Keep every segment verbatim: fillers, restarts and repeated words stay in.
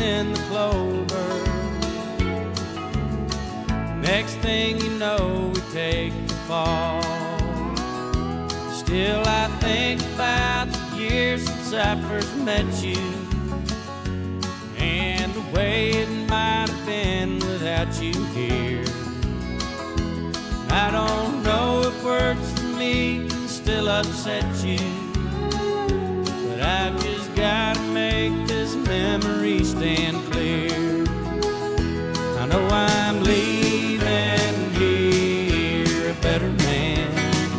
in the clover. Next thing you know, we take the fall. Still I think about the years since I first met you, and the way it might have been without you here. I don't know if words for me can still upset you, but I've just gotta make this memory stand clear. I know I'm leaving here a better man,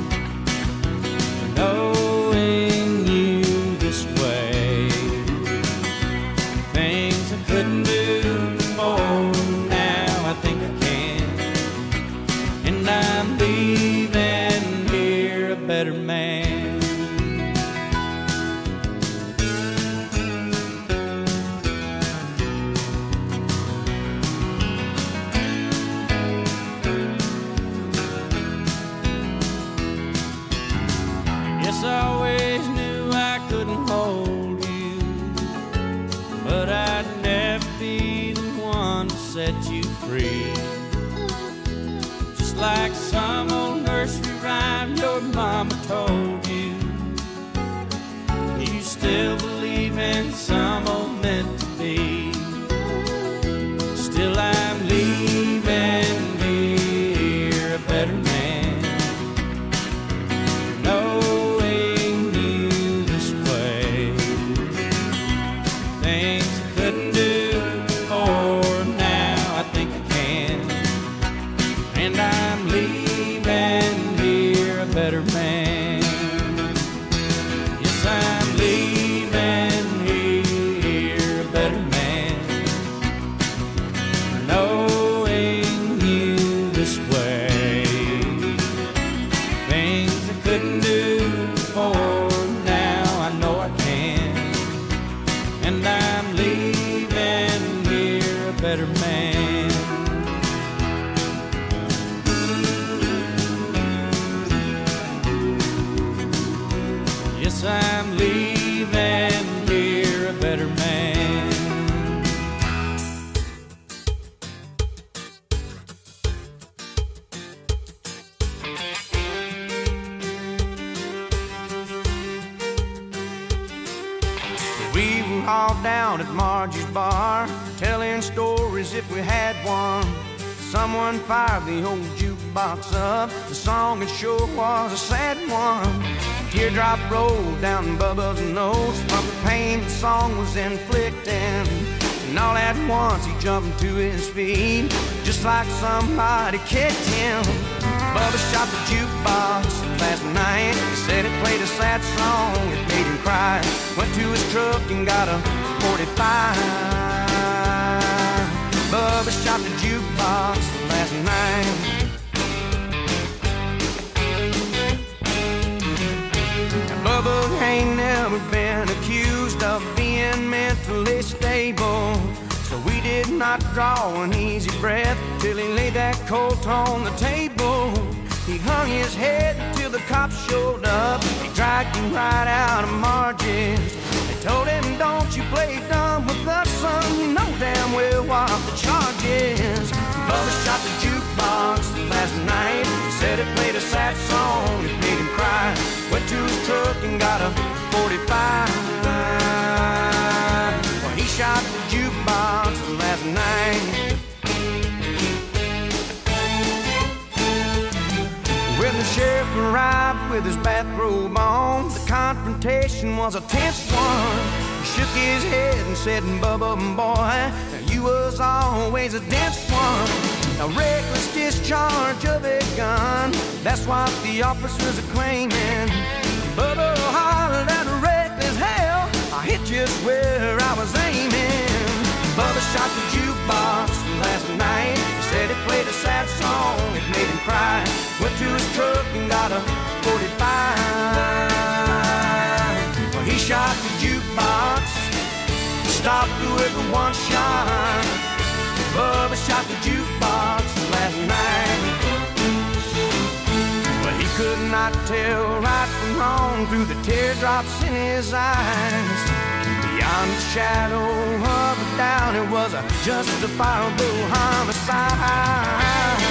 knowing you this way. Things I couldn't do before, now I think I can, and I'm leaving here a better man. Yes, I always knew I couldn't hold you, but I'd never be the one to set you free. Just like some old nursery rhyme your mama told you, you still believe in some old meant to be. Still I'm leaving here a better man, knowing you this way. Things I couldn't do before, now I think I can, and I'm leaving here a better man. Yes, I'm leaving here a better man, knowing you this way. Things I couldn't do before, now I know I can, and I'm leaving here a better man. Yes, I'm leaving here a better man. We were all down at Margie's bar, telling stories if we had one. Someone fired the old jukebox up, the song it sure was a sad one. Teardrop rolled down Bubba's nose from the pain the song was inflicting. And all at once he jumped to his feet, just like somebody kicked him. Bubba shot the jukebox last night, he said it played a sad song, it made him cry. Went to his truck and got a forty-five. Bubba shot the jukebox last night. Bubba ain't never been accused of being mentally stable, so we did not draw an easy breath till he laid that colt on the table. He hung his head till the cops showed up. They dragged him right out of Margie's. They told him, don't you play dumb with us, son, you know damn well what the charge is. Bubba shot the jukebox last night, he said it played a sad song, it made him cry. Went to his truck and got a forty-five. Well, he shot the jukebox last night. When the sheriff arrived with his bathrobe on, the confrontation was a tense one. He shook his head and said, Bubba, boy, you was always a dense one. A reckless discharge of a gun, that's what the officers are claiming. Bubba hollered at a reckless hell, I hit just where I was aiming. Bubba shot the jukebox last night, he said it played a sad song, it made him cry. Went to his truck and got a forty-five. Well, he shot the jukebox, stopped with a one shot. Bubba shot the jukebox last night. Well, he could not tell right from wrong through the teardrops in his eyes. He Beyond the shadow of a doubt, it was a justifiable homicide.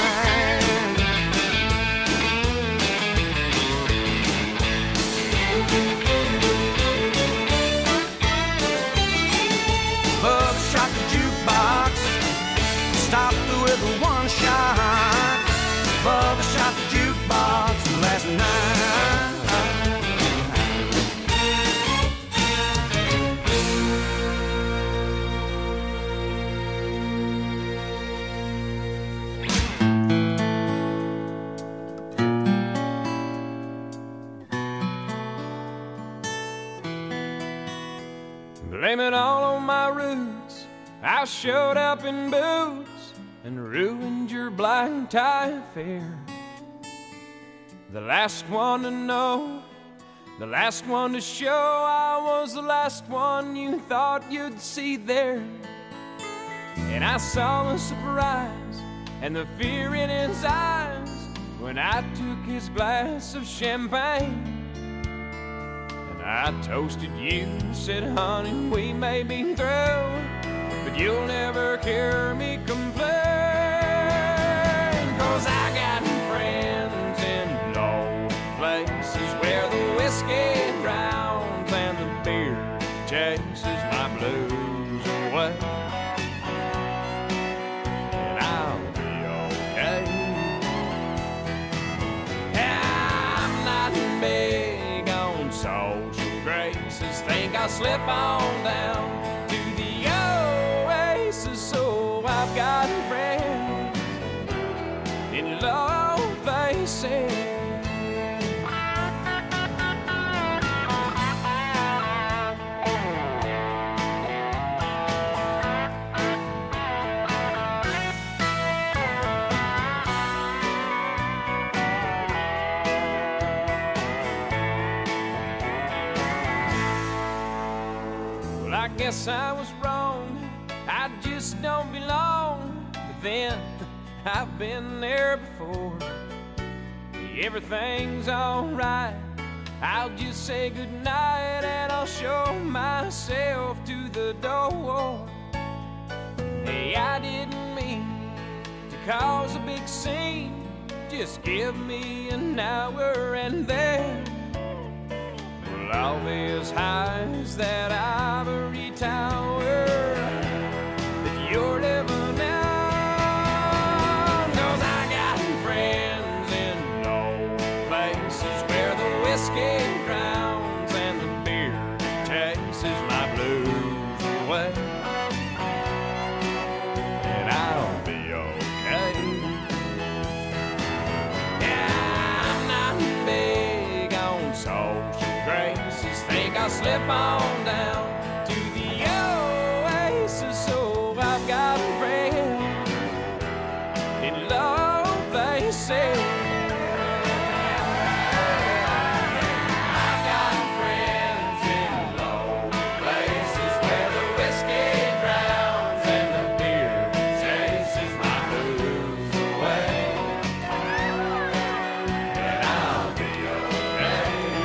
Bub shot the jukebox, stopped with one shot. Bub shot the jukebox last night. Blame it all on my roots. I showed up in boots and ruined your black tie affair. The last one to know, the last one to show, I was the last one you thought you'd see there. And I saw the surprise and the fear in his eyes when I took his glass of champagne. I toasted you, said, honey, we may be through, but you'll never hear me complain. Cause I got friends in low places where the whiskey drowns and the beer chases my blues away. And I'll be okay. I'm not big on social graces, think I'll slip on down to the oasis. So I've got friends in low places. I guess I was wrong, I just don't belong. But then, I've been there before. Everything's alright, I'll just say goodnight and I'll show myself to the door. Hey, I didn't mean to cause a big scene, just give me an hour and then I'll be as high as that ivory tower that you're living on. Cause I got friends in low places where the whiskey drowns and the beer chases my blues away. And I'll be okay. Yeah, I'm not big on social graces, think I'll slip on down to the oasis. So I've got friends in low places. I've got friends in low places where the whiskey drowns and the beer chases my blues away. And I'll be okay.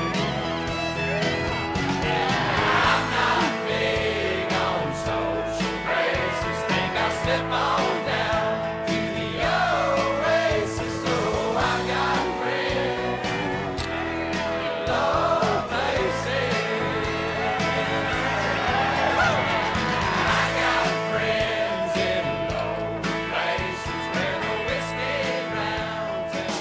Slip on down to the oasis. So I've got friends in low places. I got friends in low places where the whiskey drowns and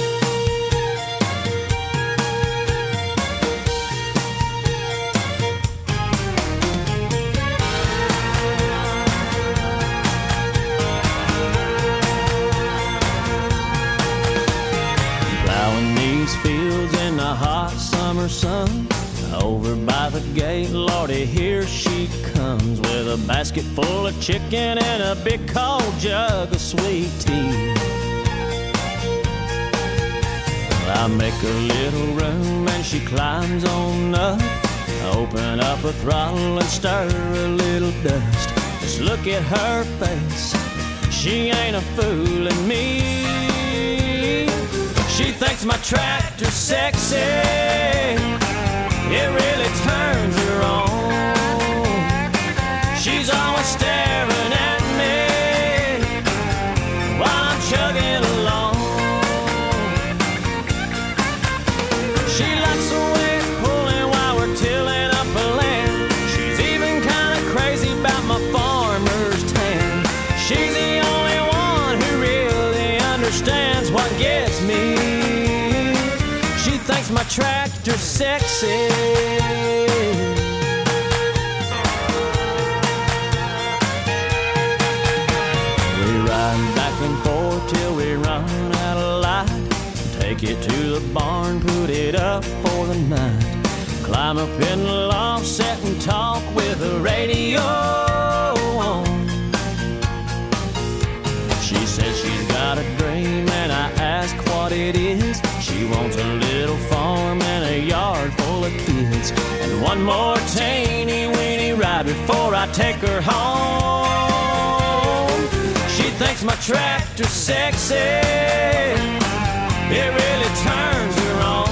fields in the hot summer sun. Over by the gate, Lordy, here she comes with a basket full of chicken and a big cold jug of sweet tea. I make a little room and she climbs on up. Open up her throttle and stir a little dust. Just look at her face, she ain't a fooling me. She thinks my tractor's sexy, it really turns her on. She's always staring at me while I'm chugging along. She likes the way it's pulling while we're tilling up a land. She's even kind of crazy about my farmer's tan. She's the only one who really understands what gets me. She thinks my tractor's sexy. Till we run out of light, take it to the barn, put it up for the night. Climb up in the loft, sit and talk with the radio on. She says she's got a dream and I ask what it is. She wants a little farm and a yard full of kids, and one more teeny weeny ride before I take her home. She thinks my tractor's sexy. It really turns her on.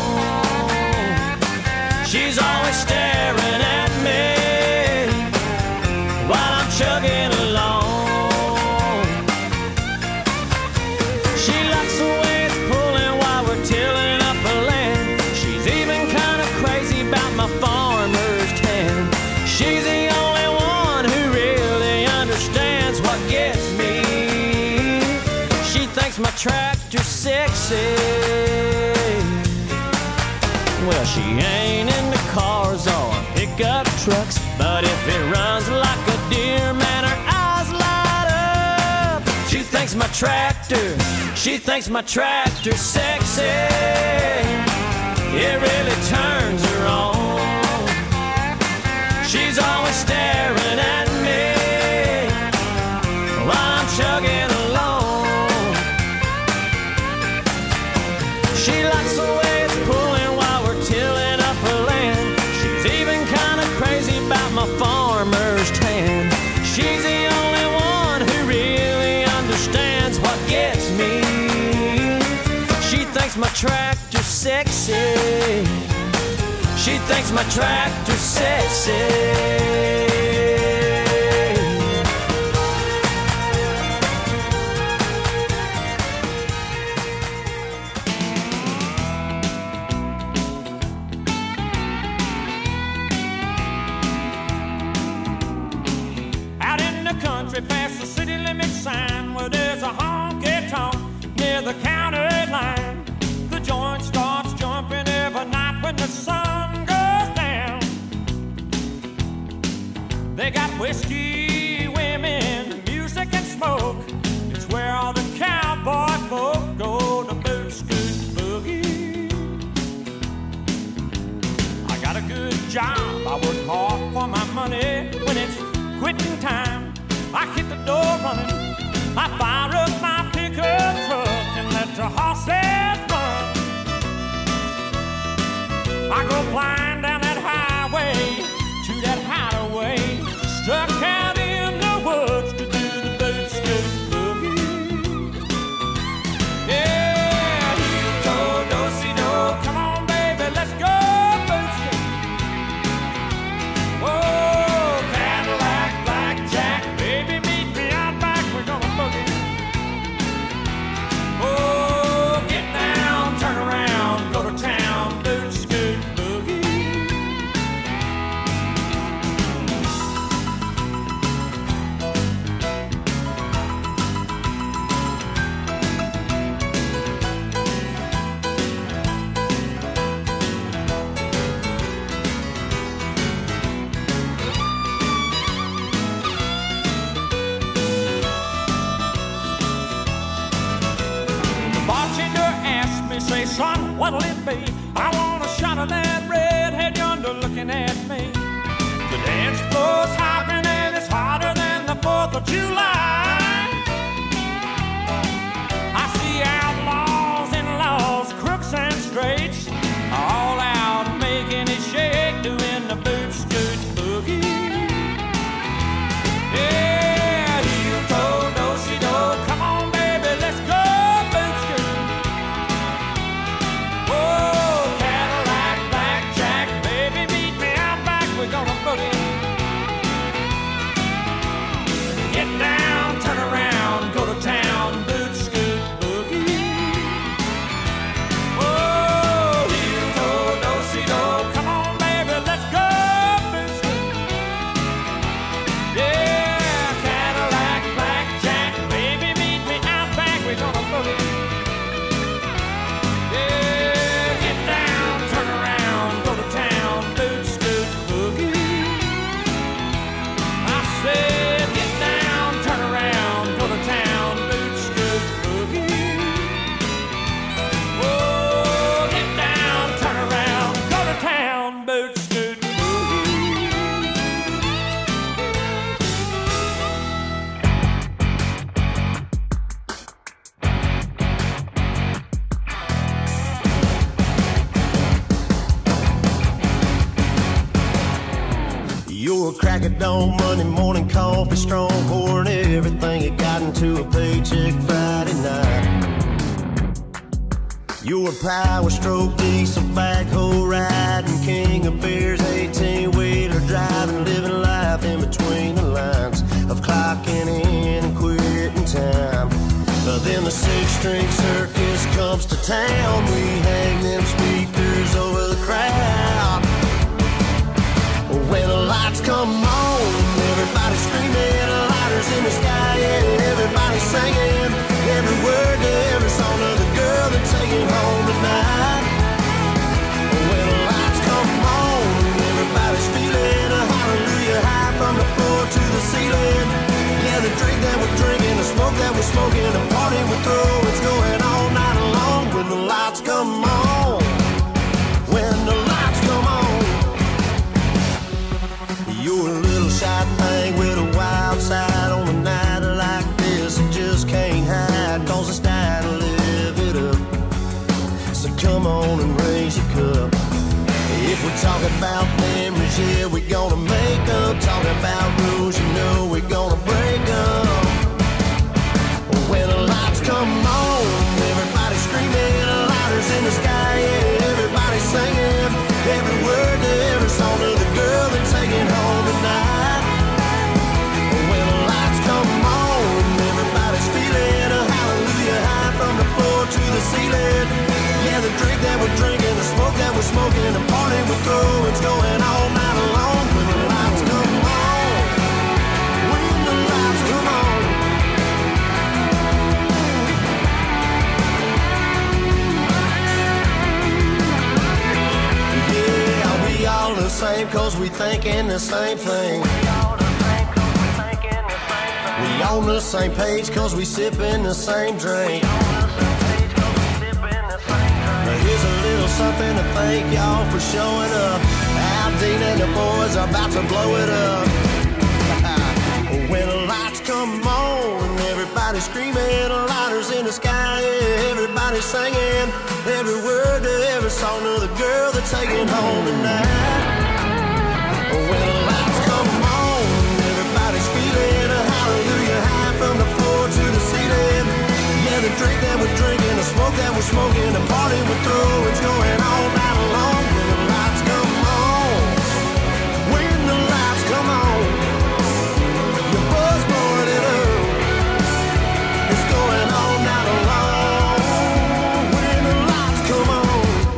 She's always staring at me while I'm chugging along. She likes the way it's pulling while we're tilling up the land. She's even kind of crazy about my farmer's tan. She's the only one who really understands what gets me. My tractor's sexy. Well, she ain't into cars or pickup trucks, but if it runs like a deer, man, her eyes light up. She thinks my tractor, she thinks my tractor's sexy. It really turns her on. She's always staring at me while I'm chugging along. She likes the way it's pulling while we're tilling up her land. She's even kind of crazy about my farmer's tan. She's the only one who really understands what gets me. She thinks my tractor's sexy. She thinks my tractor's sexy. Past the city limit sign where there's a honky-tonk near the county line. The joint starts jumping every night when the sun goes down. They got whiskey, women, music and smoke. It's where all the cowboy folk go to boot, scoot, boogie. I got a good job, I work hard for my money. When it's quitting time, I hit the door running. I fire up my pickup truck and let the horses run. I go flying down that highway to that hideaway, stuck out in the woods to do the boot scoot boogie. Yeah, heel toe, do-si-do, come on baby, let's go boot scoot. Whoa. Say, son, what'll it be? I want a shot of that redhead yonder looking at me. The dance floor's hopping and it's hotter than the fourth of July. I see outlaws and laws, crooks and straights, all out making it shake, doing the boot scoot boogie. Yeah, heel toe, do-si-do, come on baby, let's go boot scoot. Oh, Cadillac, blackjack, baby, meet me out back, we're gonna boogie. on Monday morning coffee, strong pouring everything you got into a paycheck Friday night. You're a power stroke, diesel backhoe riding, king of beers, eighteen-wheeler driving, living life in between the lines of clocking in and quitting time. But then the six-string circus comes to town. We hang them speakers over the crowd. When the lights come on, everybody screaming, lighters in the sky, yeah, everybody singing every word to every song of the girl they're taking home tonight. When the lights come on, everybody's feeling a hallelujah high from the floor to the ceiling. Yeah, the drink that we're drinking, the smoke that we're smoking, the party we're throwing, it's going all night long. When the lights come on, when the lights come on, you're a little shy thing with a wild side on a night like this. You just can't hide, cause it's time to live it up. So come on and raise your cup. If we talk about memories, yeah, we're gonna make up. Talk about rules, you know we're gonna break up. When the lights come on, everybody screaming, lighters in the sky, yeah, everybody singing every word to every song of the girl they're taking home tonight. When the lights come on, everybody's feeling a hallelujah high from the floor to the ceiling. Yeah, the drink that we're drinking, the smoke that we're smoking, the party we're throwing, it's going all night long. When the lights come on, when the lights come on. Yeah, we all the same cause we thinking the same thing. We on the same page cause we sipping the same drink. Here's a little something to thank y'all for showing up. Al Dean and the boys are about to blow it up. When the lights come on, everybody screaming, lighters in the sky, yeah, everybody singing every word to every song of the girl they're taking home tonight. When the lights come on, everybody's feeling a hallelujah high from the floor to the ceiling. Yeah, the drink that we're drinking, the smoke that we're smoking, the party we're throwing, it's going all night long. When the lights come on, when the lights come on, your buzz blowing it up, it's going all night long. When the lights come on.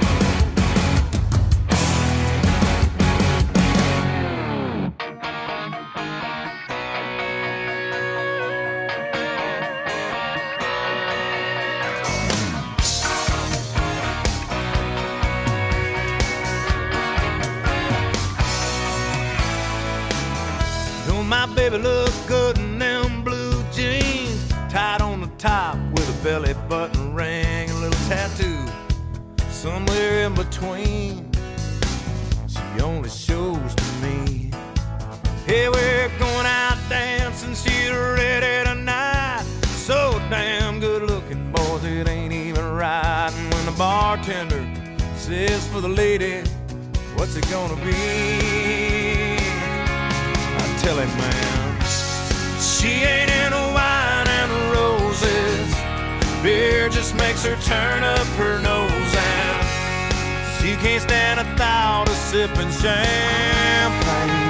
My baby look good in them blue jeans, tied on the top with a belly button ring, a little tattoo somewhere in between. She only shows to me. Hey, we're going out dancing, she's ready tonight. So damn good looking, boys, it ain't even right. And when the bartender says for the lady, what's it gonna be? Tell him, man, she ain't into wine and roses. Beer just makes her turn up her nose, and she can't stand a thought of sipping champagne.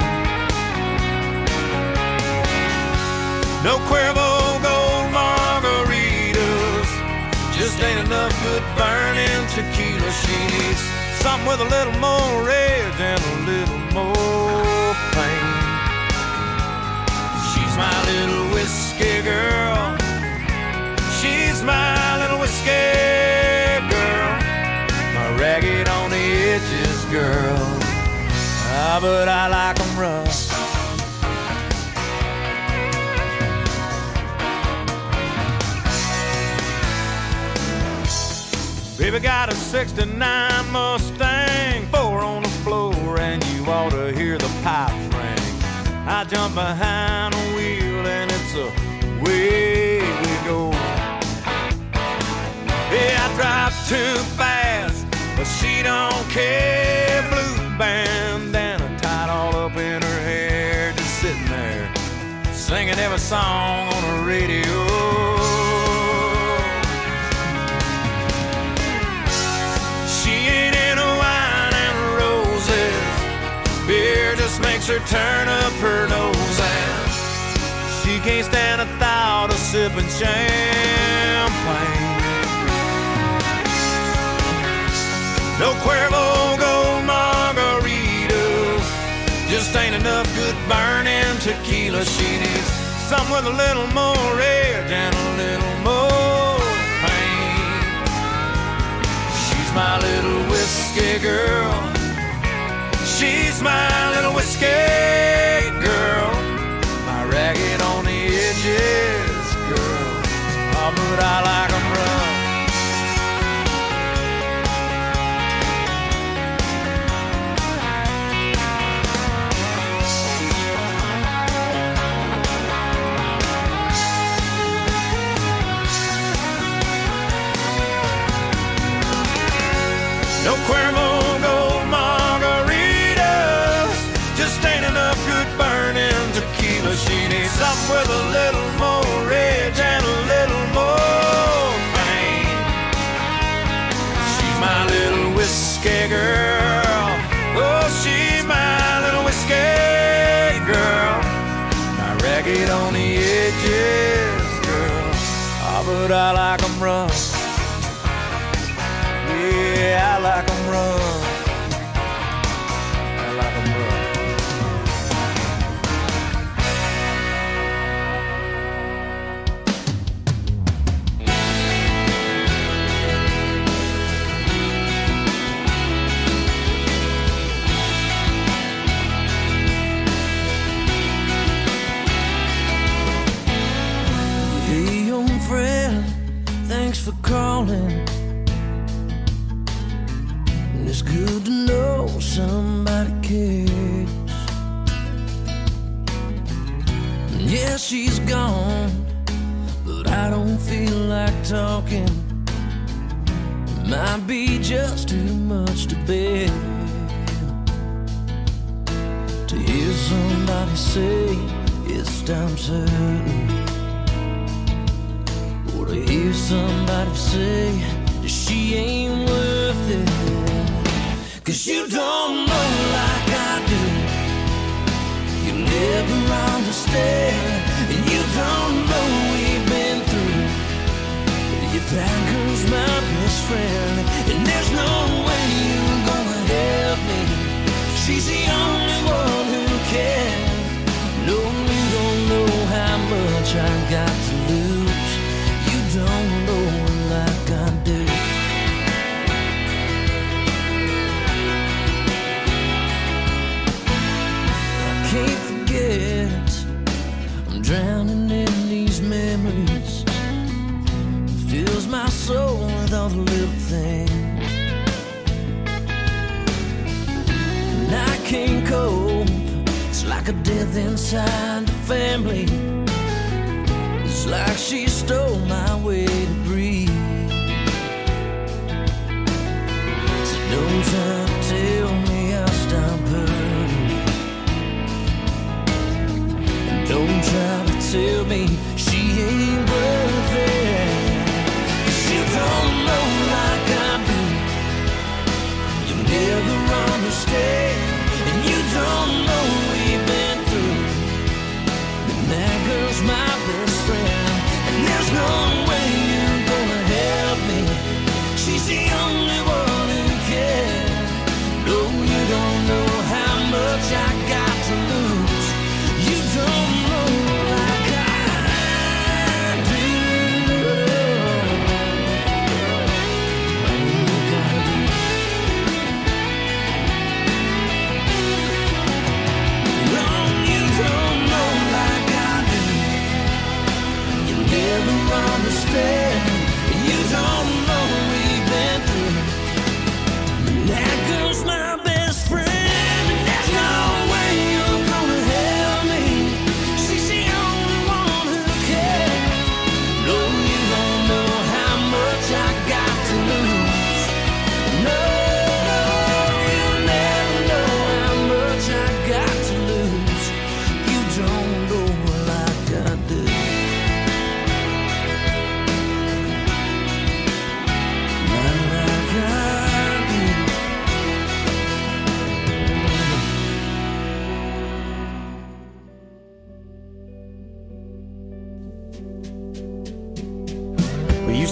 No Cuervo Gold margaritas, just ain't enough good burning tequila. She needs something with a little more rage and a little more pain. She's my little whiskey girl. She's my little whiskey girl. My ragged on the edges girl. Ah, but I like 'em rough. Baby got a sixty-nine Mustang, four on the floor, and you ought to hear the pipes ring. I jump behind the wheel and it's away we go. Yeah, I drive too fast, but she don't care. Blue bandana tied all up in her hair, just sitting singing every song on the radio. She ain't into wine and roses. Beer just makes her turn up her nose, and she can't stand the thought of sipping champagne. No Cuervo Gold margaritas, just ain't enough good burning tequila. She needs something with a little more edge and a little more pain. She's my little whiskey girl. She's my little whiskey girl. My ragged on the edges girl. Oh, but I like 'em rough. No Cuervo Gold margaritas, just ain't enough good burning tequila. She needs something with a little more edge and a little more pain. She's my little whiskey girl. Oh, she's my little whiskey girl. My ragged on the edges girl. Oh, but I like 'em rough. Yeah, I like 'em rough. I like 'em rough. Hey, young friend, thanks for calling. It's good to know somebody cares. Yeah, she's gone, but I don't feel like talking. It might be just too much to bear to hear somebody say it's time certain, or to hear somebody say that she ain't worth it. 'Cause you don't know like I do. You never understand, and you don't know we've been through. If that girl's my best friend, and there's no way you're gonna help me. She's the only one who can. No, you don't know how much I got to lose. You don't know like I do. Can't forget, I'm drowning in these memories. Fills my soul with all the little things, and I can't cope. It's like a death inside the family. It's like she stole my way to breathe. So don't try to tell me I'll stop hurting. Don't try to tell me she ain't worth it. 'Cause you don't know like I do. You never understand, and you don't know we've been through. And that girl's my best friend, and there's no way you're gonna help me. She's the only one who can. No, you don't know how much I got to lose. You don't know like I do. Like I do. No, you don't know like I do. You never understand, and you don't know we've been through. That girl's my best friend, and there's no way you're gonna help me. She's the only one who cares. No, you don't know how much I got to lose. No, you never know how much I got to lose. You don't know like I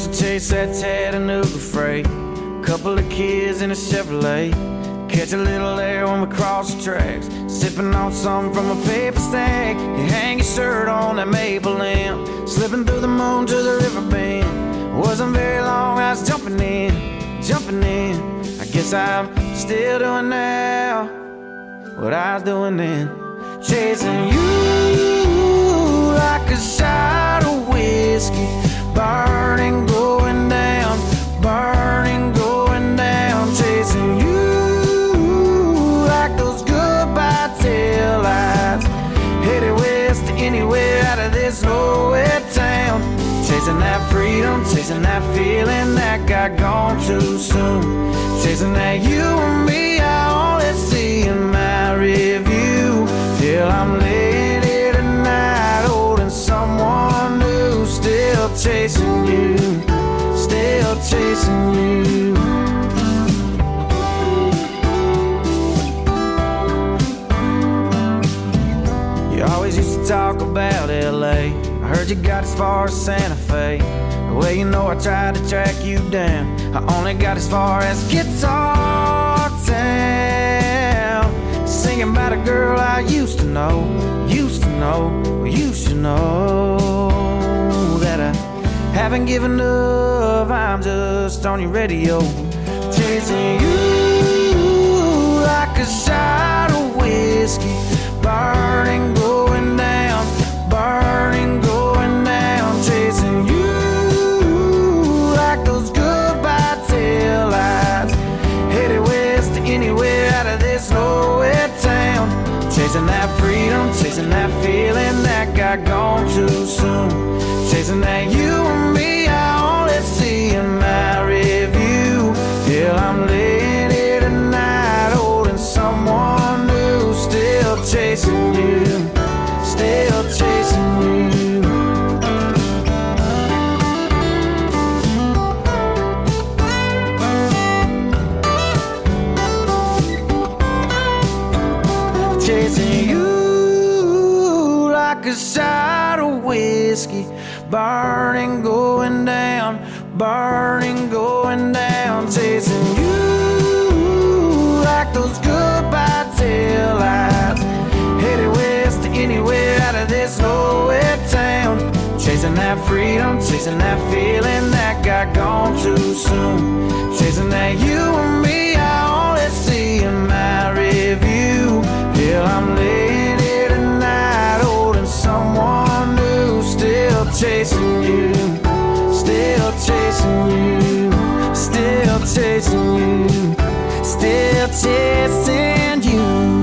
to chase that Chattanooga freight. Couple of kids in a Chevrolet, catch a little air when we cross the tracks. Sipping on something from a paper stack. You hang your shirt on that maple limb, slipping through the moon to the river bend. Wasn't very long, I was jumping in, jumping in. I guess I'm still doing now what I was doing then. Chasing you like a shot of whiskey, burning, going down, burning, going down. Chasing you like those goodbye tail lights, headed west to anywhere out of this nowhere town. Chasing that freedom, chasing that feeling that got gone too soon. Chasing that you and me, I only see in my review. Till I'm laying here tonight, holding someone new. Still chasing you, still chasing you. You always used to talk about L A. I heard you got as far as Santa Fe. Well, you know I tried to track you down. I only got as far as Guitar Town, singing about a girl I used to know, used to know, used to know. That I haven't given up, I'm just on your radio. Chasing you like a shot of whiskey, burning, going down, burning, going down. Chasing you like those goodbye tail lights, headed west to anywhere out of this nowhere town. Chasing that freedom, chasing that feeling that got gone too soon. Chasing that you and me, I only see in my review. Till I'm laying here tonight, holding someone new. Still chasing you, still chasing you. Chasing you like a shot of whiskey, burning, going down, burning, going down. Chasing you like those goodbye tail lights, headed west to anywhere out of this nowhere town. Chasing that freedom, chasing that feeling that got gone too soon. Chasing that you and me, I only see in my review. Till I'm laying here tonight, holding someone new. Still chasing you, still chasing you, still chasing you, still chasing you.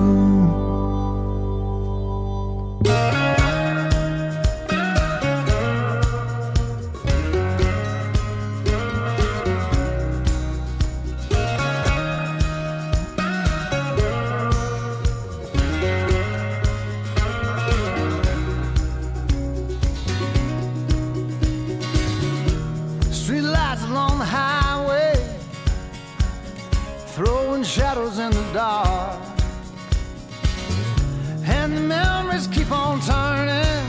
Shadows in the dark, and the memories keep on turning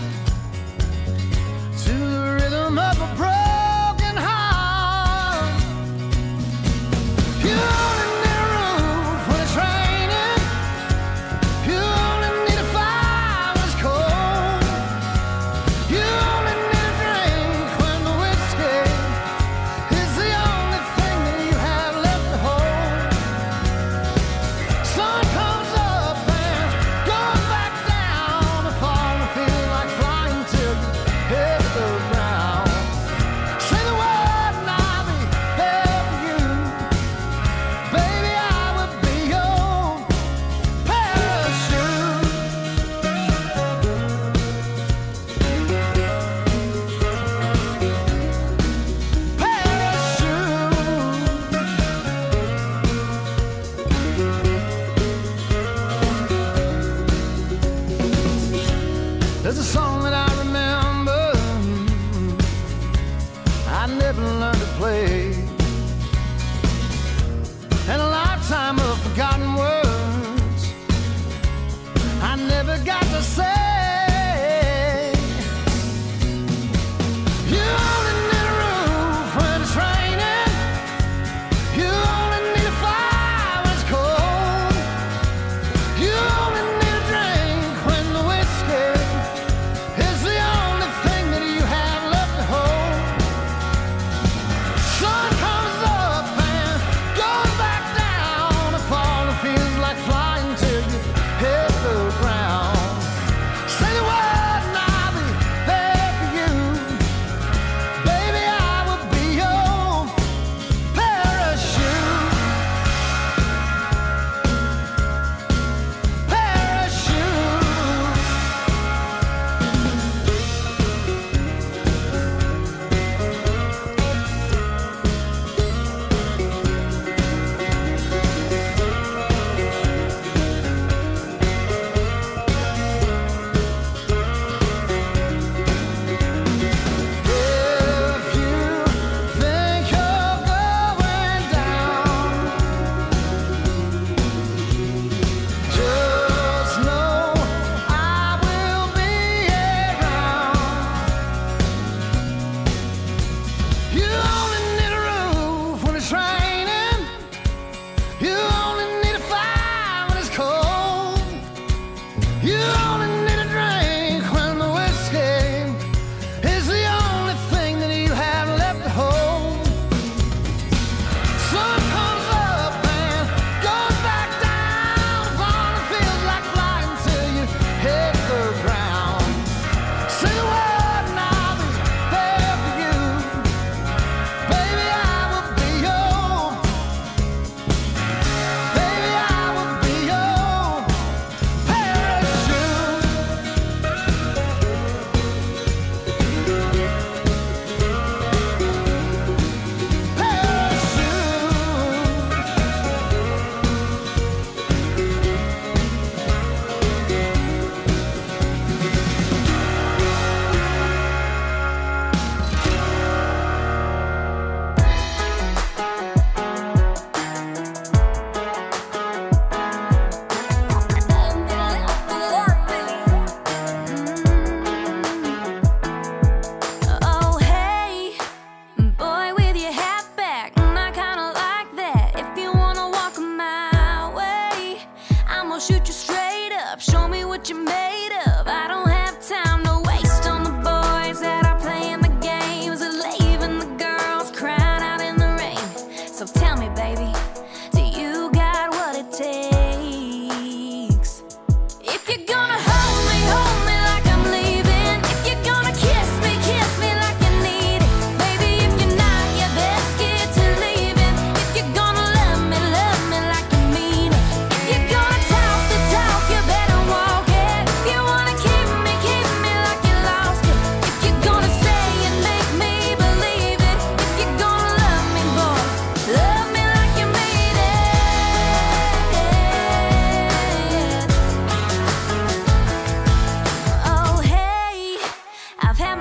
to the rhythm of a broken heart. You only need a roof when it's raining. You only need a fire when it's cold. You only need a drink when the whiskey is the only thing that you have left to hold. Sun comes up and goes back down. The fall feels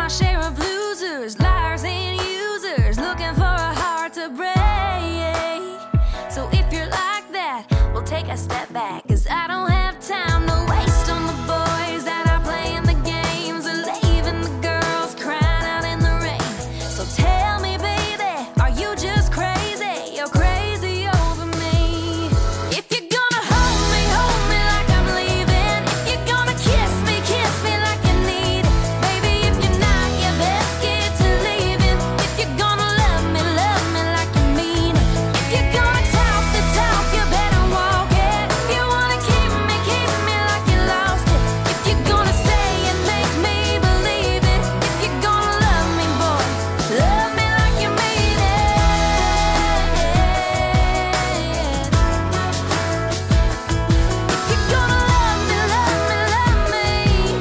my share of losers, liars and users, looking for a heart to break. So if you're like that, we'll take a step back, 'cause I don't have time to waste on the boys that are playing the games or leaving the girls crying out in the rain. So tell me, baby, are you just crazy? You're crazy over me. If you're gonna hold me, hold me like I'm leaving. If you're gonna kiss me, kiss me like you need it. Baby, if you're not, you best get to leaving. If you're gonna love me, love me like you mean it. If you're gonna talk the talk, you better walk it. If you wanna keep me, keep me like you lost it. If you're gonna say and make me believe it. If you're gonna love me, boy, love me like you mean it. If you're gonna love me, love me, love me.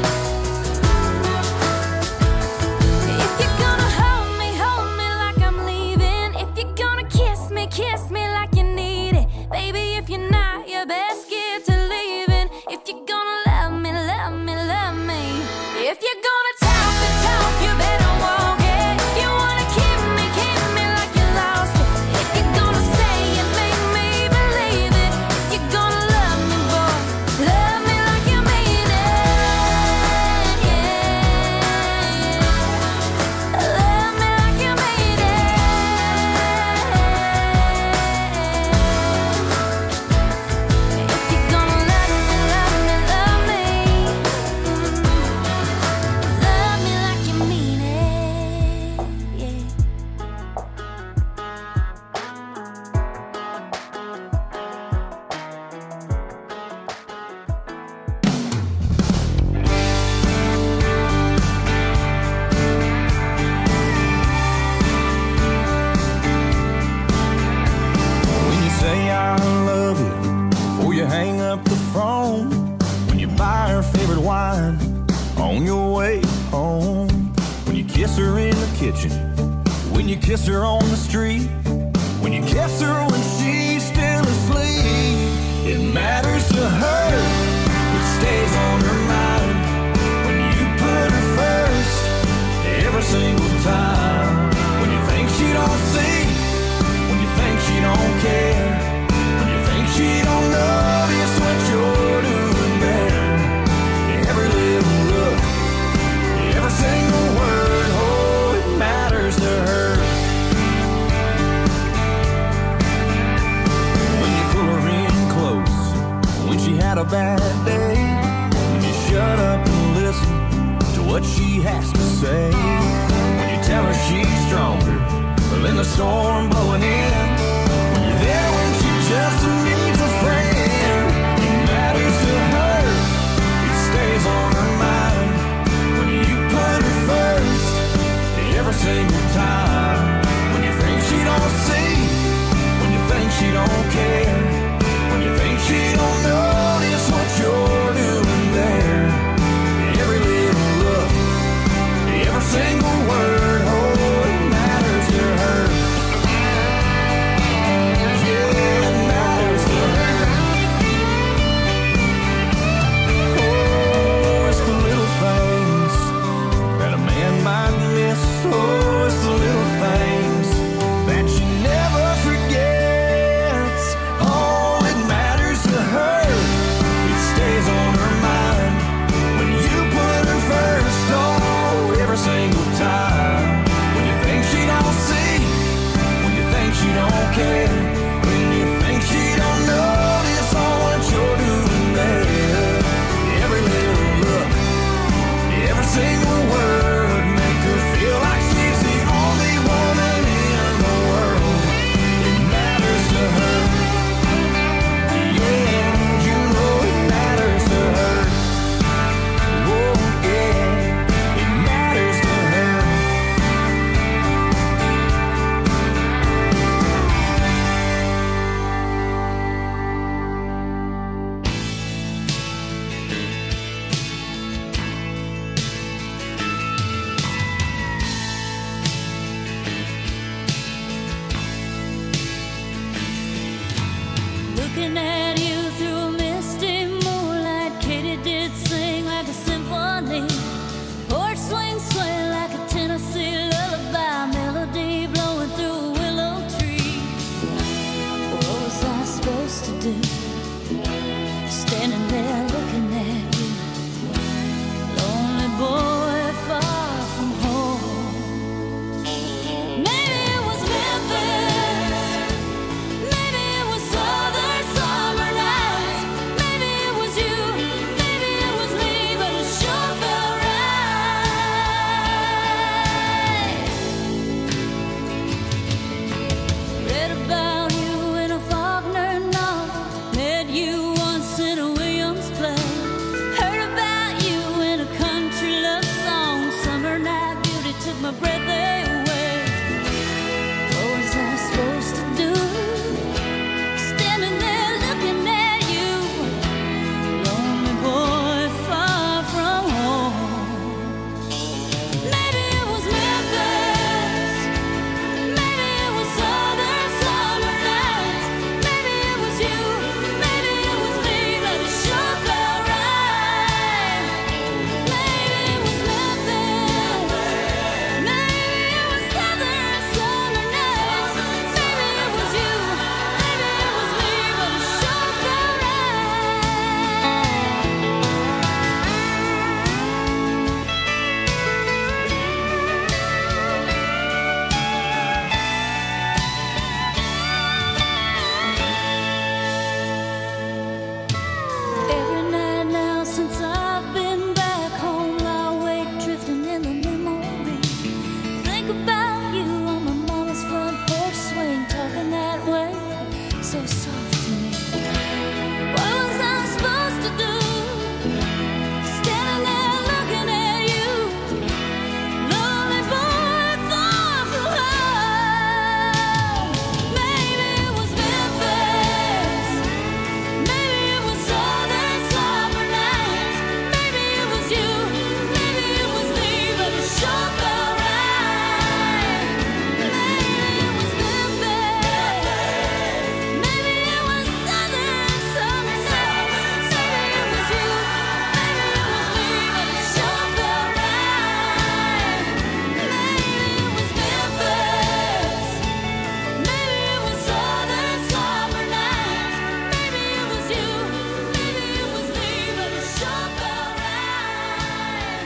If you're gonna hold me, hold me like I'm leaving. If you're gonna kiss me, kiss me like you need it. Baby, if you're not, you best get to leaving. If you're gonna love me, love me, love me. If you're gonna talk the talk, you better walk it. If you wanna keep me, keep me like you lost it. If you're gonna say and make me believe it. If you're gonna love me, boy, love me like you mean it. Yeah. Love me like you mean it. If you're gonna love me, love me, love me. Love me like you mean it. Yeah. When you say I love you before you hang up the phone, when you buy her favorite wine on your way home, when you kiss her in the kitchen, when you kiss her on the street, when you kiss her when she's still asleep, it matters to her, it stays on her mind. When you put her first every single time, when you think she don't see, when you think she don't care, when you think she don't notice what you're doing there. Every little look, every single word, oh, it matters to her. When you pull her in close, when she had a bad day, when you shut up and listen to what she has to say, when you tell her she's stronger than the storm blowing in, when you're there when she just needs a friend, it matters to her, it stays on her mind. When you put her first every single time, when you think she don't see, when you think she don't care, when you think she don't notice what you're doing there. Every little look, every single word, oh, it matters to her. Yeah, it matters to her. Oh, it's the little things that a man might miss. Oh, it's the little things that she never forgets. Oh, it matters to her, it stays on her mind. When you put her first, oh, every single time. When you think she don't see, when you think she don't care, when you think she don't notice all what you're doing there. Every little look, every single word, make her feel like she's the only woman in the world. It matters to her. Yeah, you know it matters to her. Oh, yeah, it matters to her. my breath away. What was I supposed to do? Standing there looking at you, lonely boy far from home. Maybe it was Memphis, maybe it was southern summer nights, maybe it was you, maybe it was me, but it sure felt right. Maybe it was Memphis, maybe it was southern summer nights, maybe it was you, maybe it was me, but it sure felt Every night now since I've been back home, I wake drifting in the memory. Think about you on my mama's front porch swing, talking that way, so soft to me. What was I supposed to do? Standing there looking at you, lonely boy far from home. Maybe it was Memphis, maybe it was southern summer nights, maybe it was you, maybe it was me, but it sure felt right. Maybe it was Memphis, maybe it was southern summer nights, maybe it was you, maybe it was me, but it sure felt right. Maybe it was Memphis, maybe it was southern summer nights, maybe it was you, maybe it was me, but it sure felt right.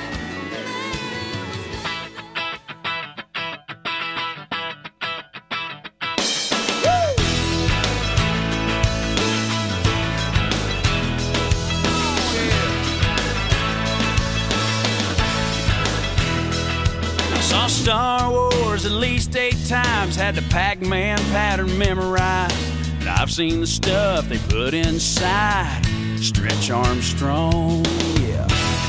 I saw Star Wars at least eight times, had the Pac-Man pattern memorized. And I've seen the stuff they put inside Stretch Armstrong, yeah.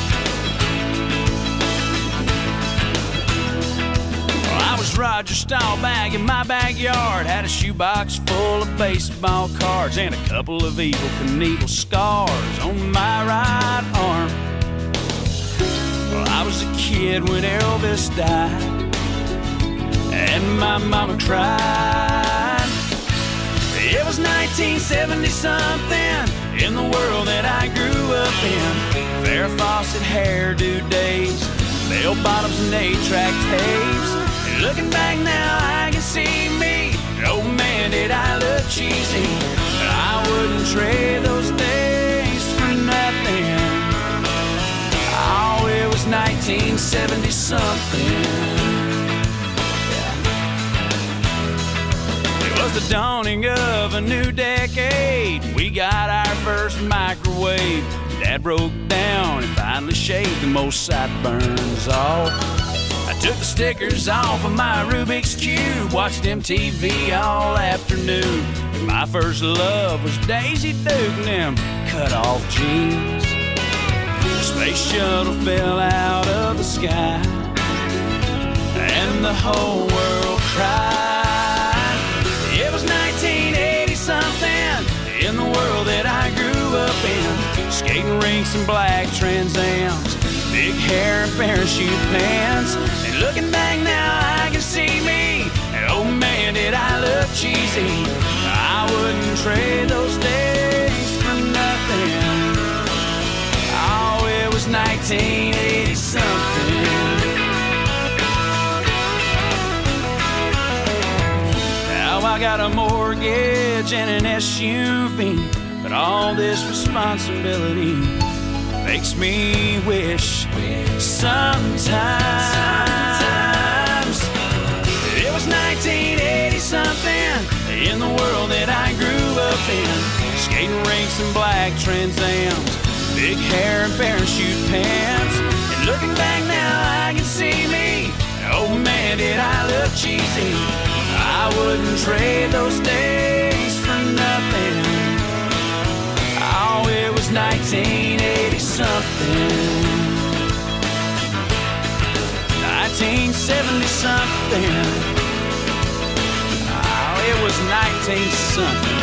Well, I was Roger Staubach in my backyard, had a shoebox full of baseball cards and a couple of Evel Knievel scars on my right arm. Well, I was a kid when Elvis died, and my mama cried. It was nineteen seventy something in the world that I grew up in. Farrah Fawcett hairdo days, bell bottoms and eight-track tapes. And looking back now, I can see me. Oh man, did I look cheesy. But I wouldn't trade those days for nothing. Oh, it was nineteen seventy something. It was the dawning of a new decade. We got our first microwave. Dad broke down and finally shaved the most sideburns off. I took the stickers off of my Rubik's Cube, watched M T V all afternoon. My first love was Daisy Duke and them cut-off jeans. The space shuttle fell out of the sky, and the whole world cried. It was nineteen eighty something in the world that I grew up in. Skating rinks and black Trans Ams, big hair and parachute pants. And looking back now, I can see me. And oh man, did I look cheesy. I wouldn't trade those days for nothing. Oh, it was nineteen eighty something. Now I got a mortgage and an S U V, but all this responsibility makes me wish sometimes, sometimes it was nineteen eighty something in the world that I grew up in. Skating rinks and black Trans Ams, big hair and parachute pants. And looking back now, I can see me. Oh man, did I look cheesy. I wouldn't trade those days for nothing. Oh, it was nineteen eighty something. nineteen seventy something. Oh, it was nineteen something.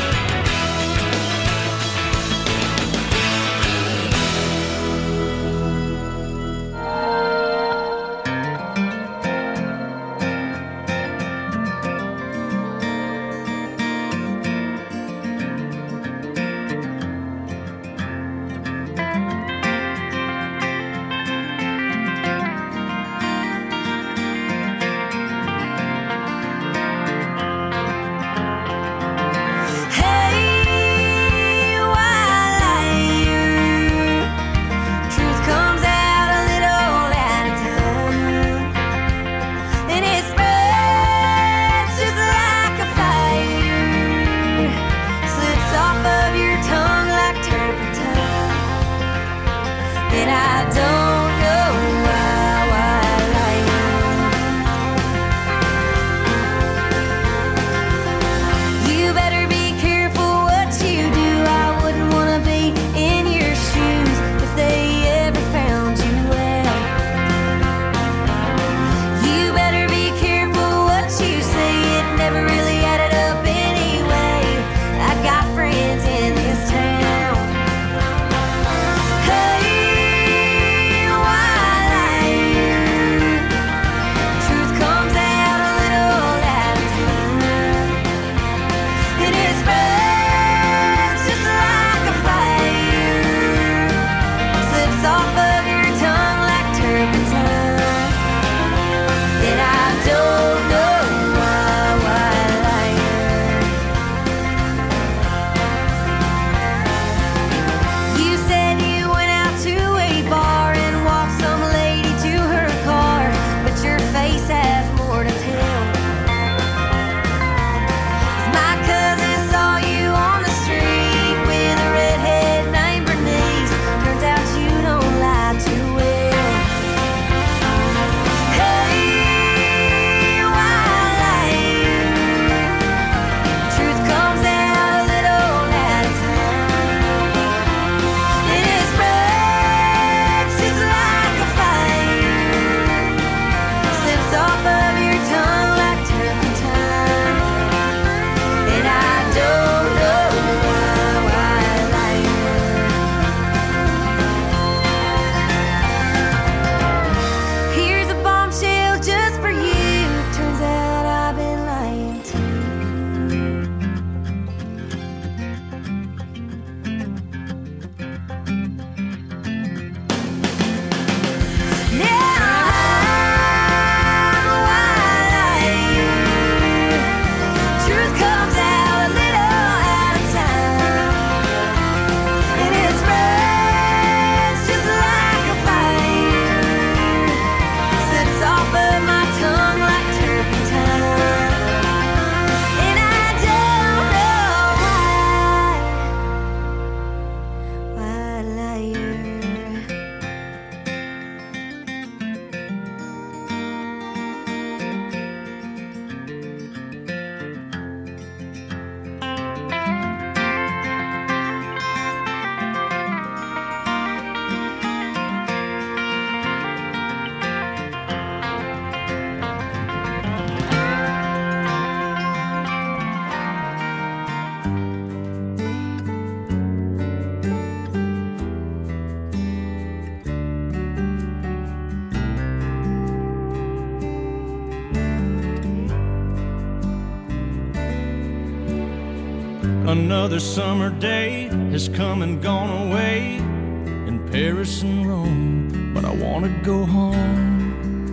Another summer day has come and gone away in Paris and Rome, but I want to go home.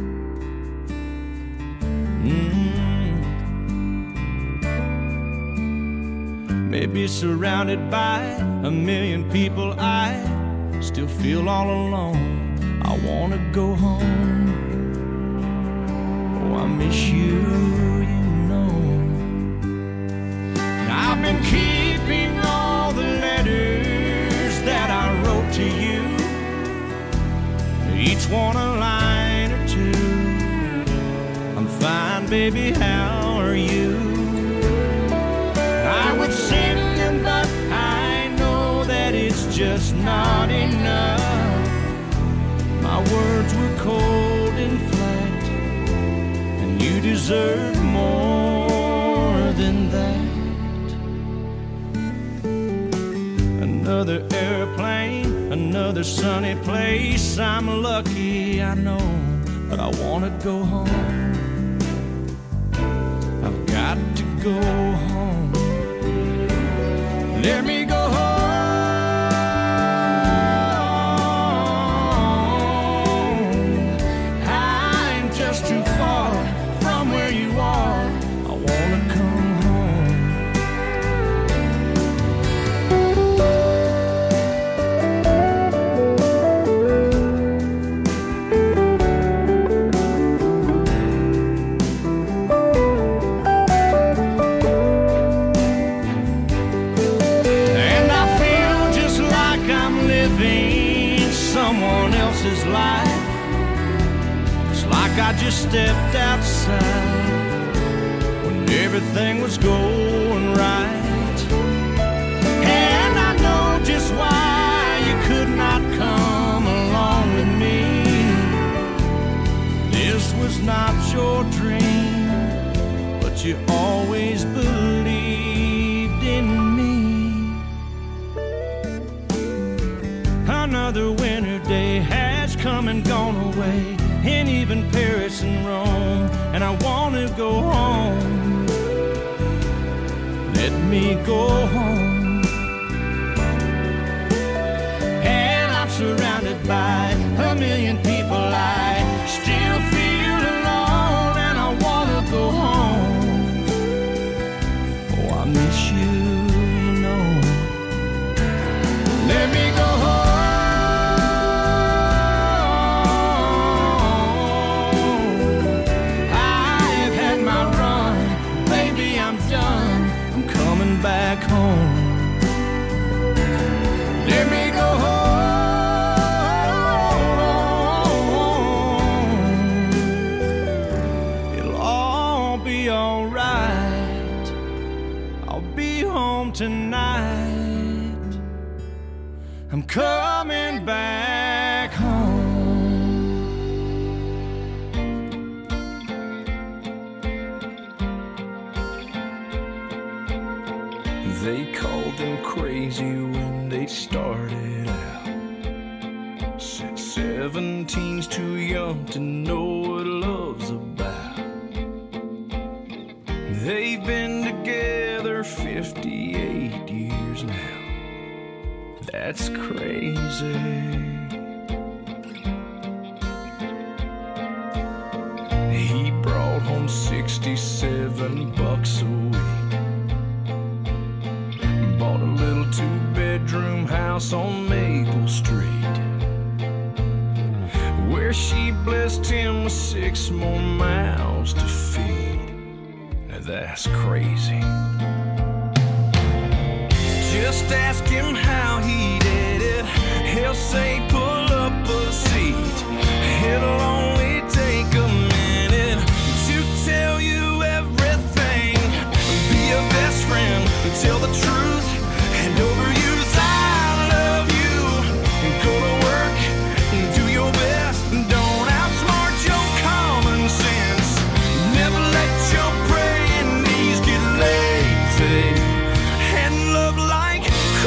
Mm. Maybe surrounded by a million people, I still feel all alone. I want to go home. Oh, I miss you. I've been keeping all the letters that I wrote to you, each one a line or two. I'm fine, baby, how are you? I would send them, but I know that it's just not enough. My words were cold and flat, you deserve more than that. Another airplane, another sunny place. I'm lucky, I know, but I wanna go home. I've got to go home. Let me go home. I'm just too far from where you are. I wanna come home. And I feel just like I'm living someone else's life. It's like I just stepped outside when everything was going right. And I know just why you could not come along with me. This was not your dream, but you always believed in me. Another winter day has come and gone away, and even Paris and Rome, and I want to go home. Let me go home. And I'm surrounded by a million people. I still feel alone, and I want to go home. Oh, I miss you, you know. Let me go home. Back home. Let me go home. It'll all be alright. I'll be home tonight. I'm coming back home. They called them crazy when they started out. Said seventeen's too young to know what love's about. They've been together fifty-eight years now. That's crazy. He brought home sixty-seven bucks a week. Bought a little two-bedroom house on Maple Street, where she blessed him with six more mouths to feed. Now that's crazy. Just ask him how he did it. He'll say pull up a seat. It'll only take a minute to tell you everything. Be a best friend, tell the truth. And overuse I love you. Go to work, do your best. Don't outsmart your common sense. Never let your praying knees get lazy. And love like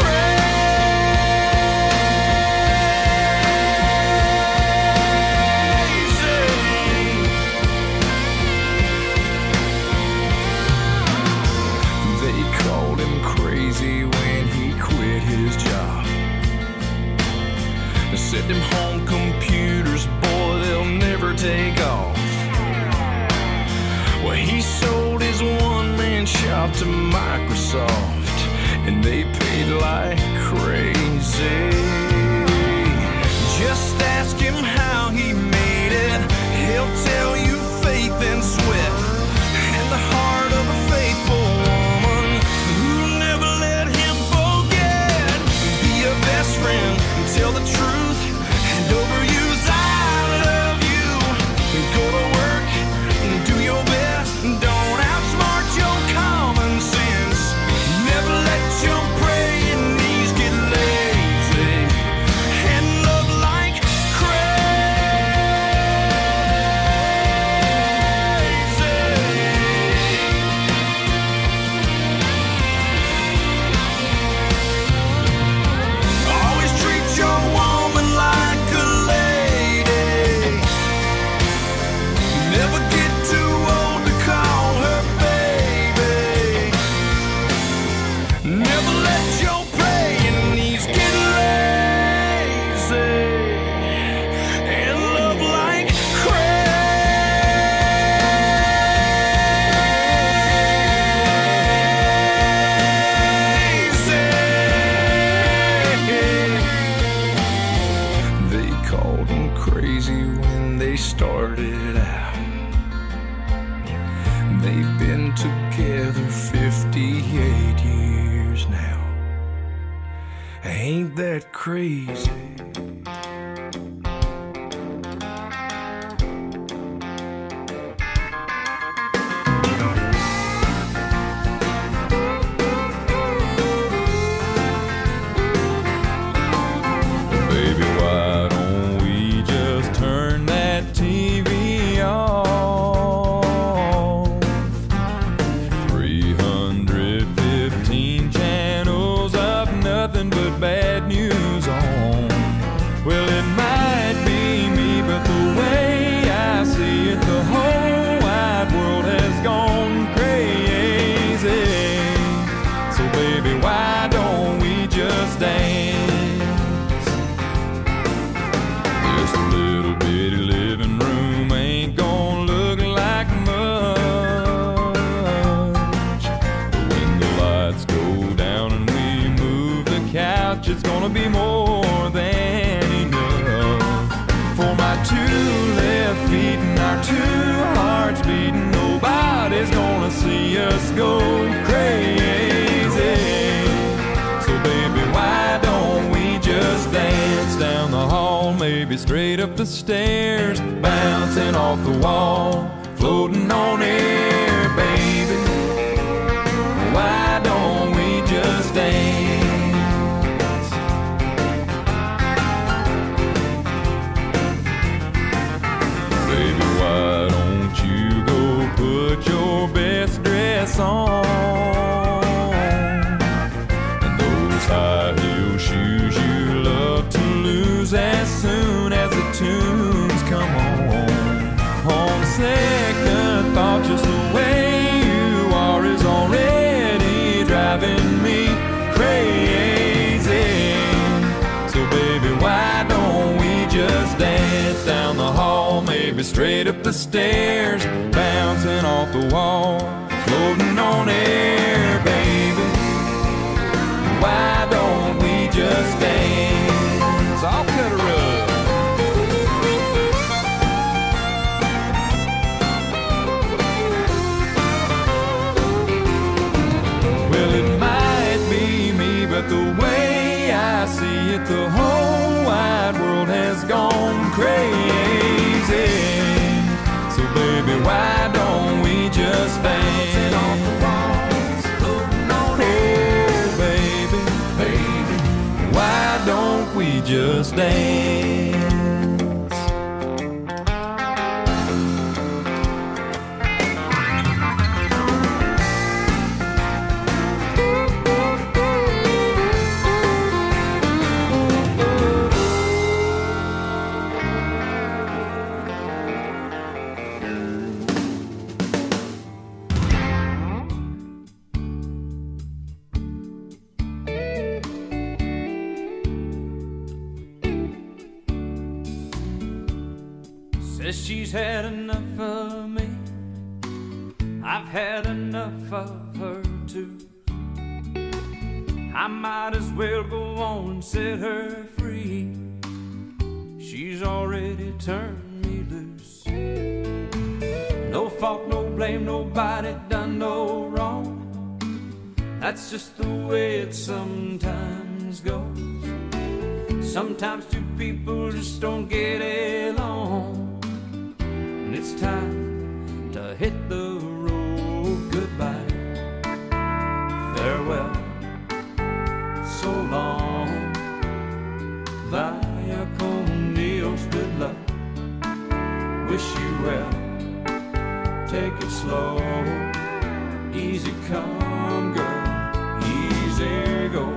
crazy. They called him crazy when he quit his job. They said them home computers, boy, they'll never take off. Well, he sold his one-man shop to Microsoft, and they paid like crazy. Just ask him how he made it. He'll tell you faith and sweat, and the heart of a faithful woman who never let him forget. Be a best friend, tell the truth, and overuse I love you. Go to work, do your best. Don't outsmart your common sense. Never let your praying knees get lazy. And love like crazy. been together fifty-eight years now. Ain't that crazy? It's gonna be more than enough for my two left feet and our two hearts beating. Nobody's gonna see us go crazy. So baby, why don't we just dance down the hall, maybe straight up the stairs, bouncing off the wall, floating on air, baby. Why don't we just dance? On and those high heel shoes you love to lose as soon as the tunes come on. On second thought, just the way you are is already driving me crazy. So baby, why don't we just dance down the hall, maybe straight up the stairs, bouncing off the wall, floating on air, baby. Why don't we just dance? I'll cut a rug. Well, it might be me, but the way I see it, the whole wide world has gone crazy. So baby, why don't we just dance? We just dance. Says she's had enough of me, I've had enough of her too. I might as well go on and set her free. She's already turned me loose. No fault, no blame, nobody done no wrong. That's just the way it sometimes goes. Sometimes two people just don't get along. And it's time to hit the road. Goodbye, farewell, so long, via con Dios, good luck, wish you well, take it slow, easy come, girl, easy go.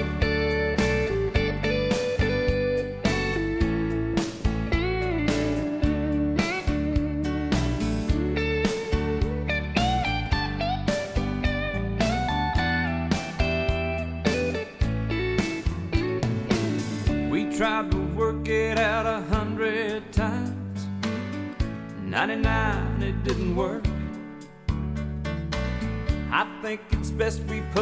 Tried to work it out a hundred times, ninety-nine it didn't work. I think it's best we put